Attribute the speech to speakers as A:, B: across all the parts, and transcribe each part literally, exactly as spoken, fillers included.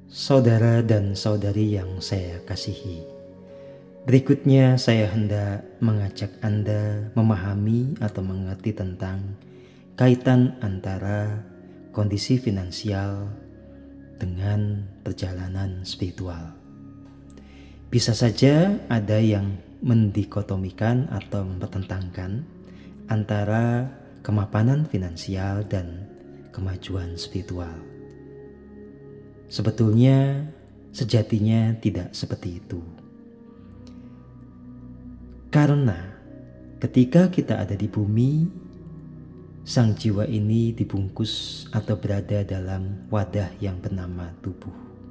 A: Saudara dan saudari yang saya kasihi, berikutnya saya hendak mengajak Anda memahami atau mengerti tentang kaitan antara kondisi finansial dengan perjalanan spiritual. Bisa saja ada yang mendikotomikan atau mempertentangkan antara kemapanan finansial dan kemajuan spiritual. Sebetulnya, sejatinya tidak seperti itu. Karena ketika kita ada di bumi, sang jiwa ini dibungkus atau berada dalam wadah yang bernama tubuh.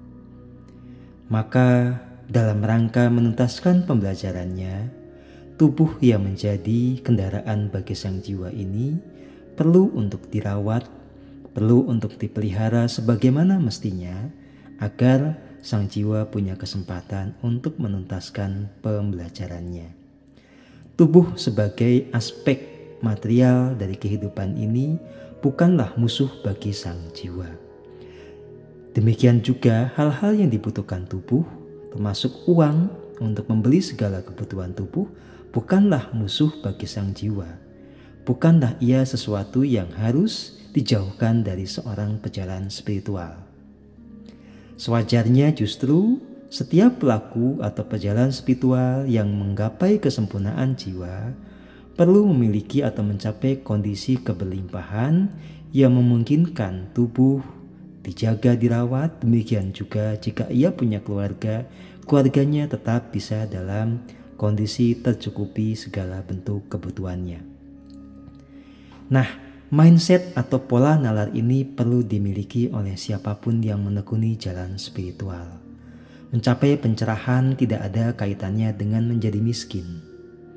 A: Maka dalam rangka menuntaskan pembelajarannya, tubuh yang menjadi kendaraan bagi sang jiwa ini perlu untuk dirawat, perlu untuk dipelihara sebagaimana mestinya agar sang jiwa punya kesempatan untuk menuntaskan pembelajarannya. Tubuh sebagai aspek material dari kehidupan ini bukanlah musuh bagi sang jiwa. Demikian juga hal-hal yang dibutuhkan tubuh, termasuk uang untuk membeli segala kebutuhan tubuh, bukanlah musuh bagi sang jiwa. Bukanlah ia sesuatu yang harus dijauhkan dari seorang pejalan spiritual. Sewajarnya justru setiap pelaku atau pejalan spiritual yang menggapai kesempurnaan jiwa perlu memiliki atau mencapai kondisi keberlimpahan yang memungkinkan tubuh dijaga, dirawat. Demikian juga jika ia punya keluarga, keluarganya tetap bisa dalam kondisi tercukupi segala bentuk kebutuhannya. Nah, mindset atau pola nalar ini perlu dimiliki oleh siapapun yang menekuni jalan spiritual. Mencapai pencerahan tidak ada kaitannya dengan menjadi miskin.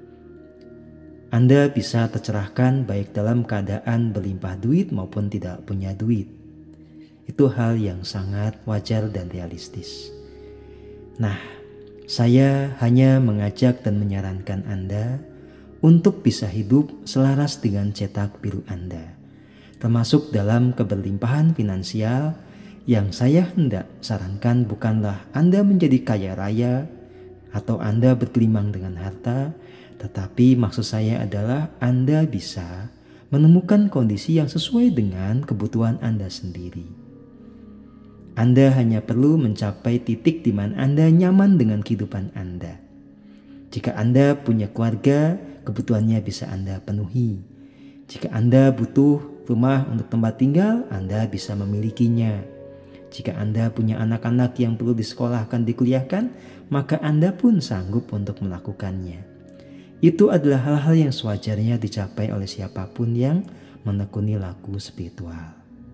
A: Anda bisa tercerahkan baik dalam keadaan berlimpah duit maupun tidak punya duit. Itu hal yang sangat wajar dan realistis. Nah, saya hanya mengajak dan menyarankan Anda untuk bisa hidup selaras dengan cetak biru Anda, termasuk dalam keberlimpahan finansial. Yang saya hendak sarankan bukanlah Anda menjadi kaya raya atau Anda bergelimang dengan harta, tetapi maksud saya adalah Anda bisa menemukan kondisi yang sesuai dengan kebutuhan Anda sendiri. Anda hanya perlu mencapai titik di mana Anda nyaman dengan kehidupan Anda. Jika Anda punya keluarga, kebutuhannya bisa Anda penuhi. Jika Anda butuh rumah untuk tempat tinggal, Anda bisa memilikinya. Jika Anda punya anak-anak yang perlu disekolahkan, dikuliahkan, maka Anda pun sanggup untuk melakukannya. Itu adalah hal-hal yang sewajarnya dicapai oleh siapapun yang menekuni laku spiritual.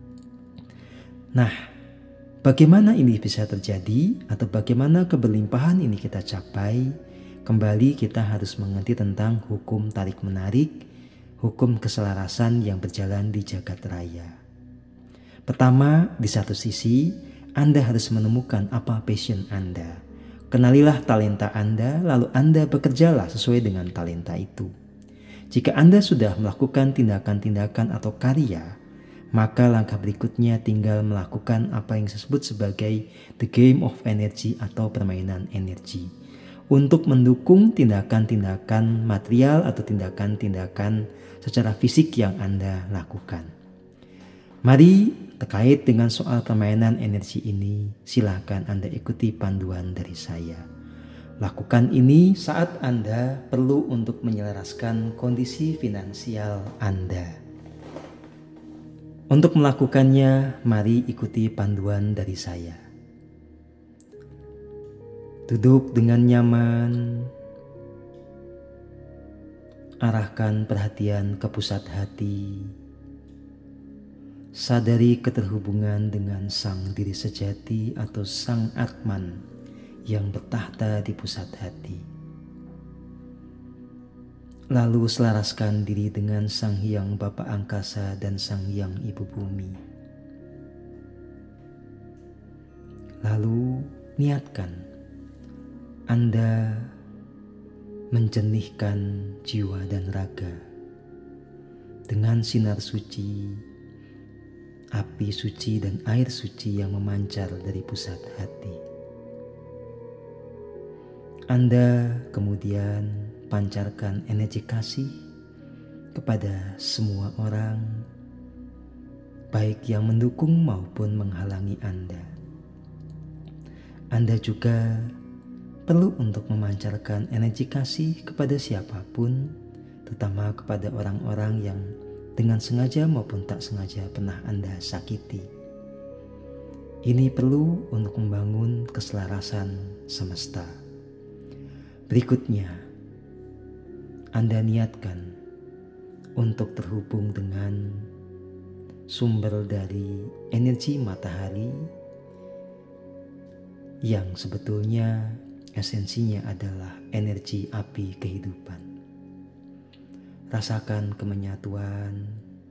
A: Nah, bagaimana ini bisa terjadi atau bagaimana keberlimpahan ini kita capai? Kembali kita harus mengerti tentang hukum tarik-menarik, hukum keselarasan yang berjalan di jagat raya. Pertama, di satu sisi, Anda harus menemukan apa passion Anda. Kenalilah talenta Anda, lalu Anda bekerjalah sesuai dengan talenta itu. Jika Anda sudah melakukan tindakan-tindakan atau karya, maka langkah berikutnya tinggal melakukan apa yang disebut sebagai the game of energy atau permainan energi, untuk mendukung tindakan-tindakan material atau tindakan-tindakan secara fisik yang Anda lakukan. Mari terkait dengan soal permainan energi ini, silakan Anda ikuti panduan dari saya. Lakukan ini saat Anda perlu untuk menyelaraskan kondisi finansial Anda. Untuk melakukannya, mari ikuti panduan dari saya. Duduk dengan nyaman, arahkan perhatian ke pusat hati, sadari keterhubungan dengan sang diri sejati atau sang Atman yang bertahta di pusat hati. Lalu selaraskan diri dengan Sang Hyang Bapa Angkasa dan Sang Hyang Ibu Bumi. Lalu niatkan Anda menjernihkan jiwa dan raga dengan sinar suci api suci dan air suci yang memancar dari pusat hati. Anda kemudian pancarkan energi kasih kepada semua orang, baik yang mendukung maupun menghalangi Anda. Anda juga perlu untuk memancarkan energi kasih kepada siapapun, terutama kepada orang-orang yang dengan sengaja maupun tak sengaja pernah Anda sakiti. Ini perlu untuk membangun keselarasan semesta. Berikutnya, Anda niatkan untuk terhubung dengan sumber dari energi matahari yang sebetulnya esensinya adalah energi api kehidupan. Rasakan kemenyatuan.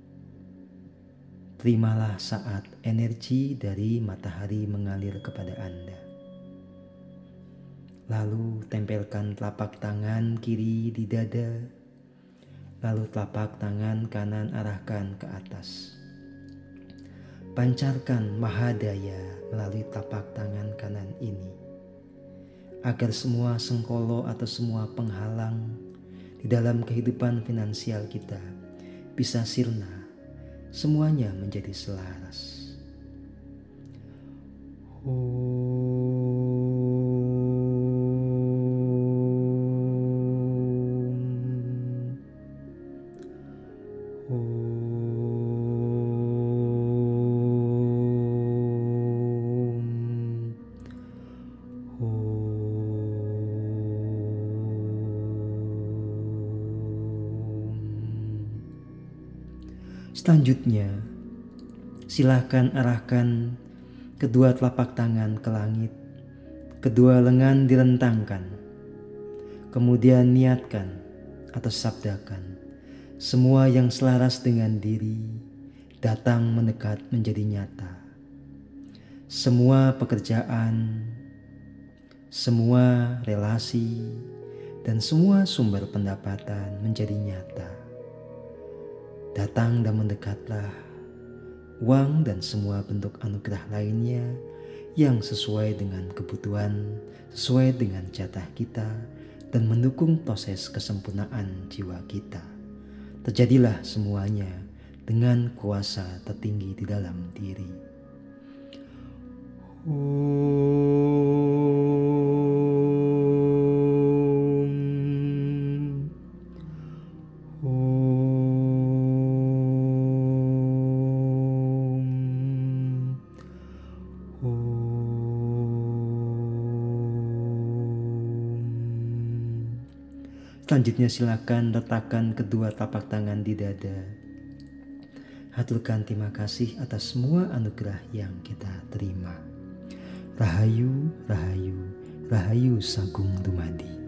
A: Terimalah saat energi dari matahari mengalir kepada Anda. Lalu tempelkan telapak tangan kiri di dada. Lalu telapak tangan kanan arahkan ke atas. Pancarkan mahadaya melalui telapak tangan kanan ini, agar semua sengkolo atau semua penghalang di dalam kehidupan finansial kita bisa sirna, semuanya menjadi selaras. Om. Om. Selanjutnya, silakan arahkan kedua telapak tangan ke langit, kedua lengan direntangkan. Kemudian niatkan atau sabdakan, semua yang selaras dengan diri datang mendekat menjadi nyata. Semua pekerjaan, semua relasi, dan semua sumber pendapatan menjadi nyata. Datang dan mendekatlah uang dan semua bentuk anugerah lainnya yang sesuai dengan kebutuhan, sesuai dengan jatah kita, dan mendukung proses kesempurnaan jiwa kita. Terjadilah semuanya dengan kuasa tertinggi di dalam diri. Selanjutnya silakan letakkan kedua telapak tangan di dada. Haturkan terima kasih atas semua anugerah yang kita terima. Rahayu, Rahayu, Rahayu Sagung Dumadi.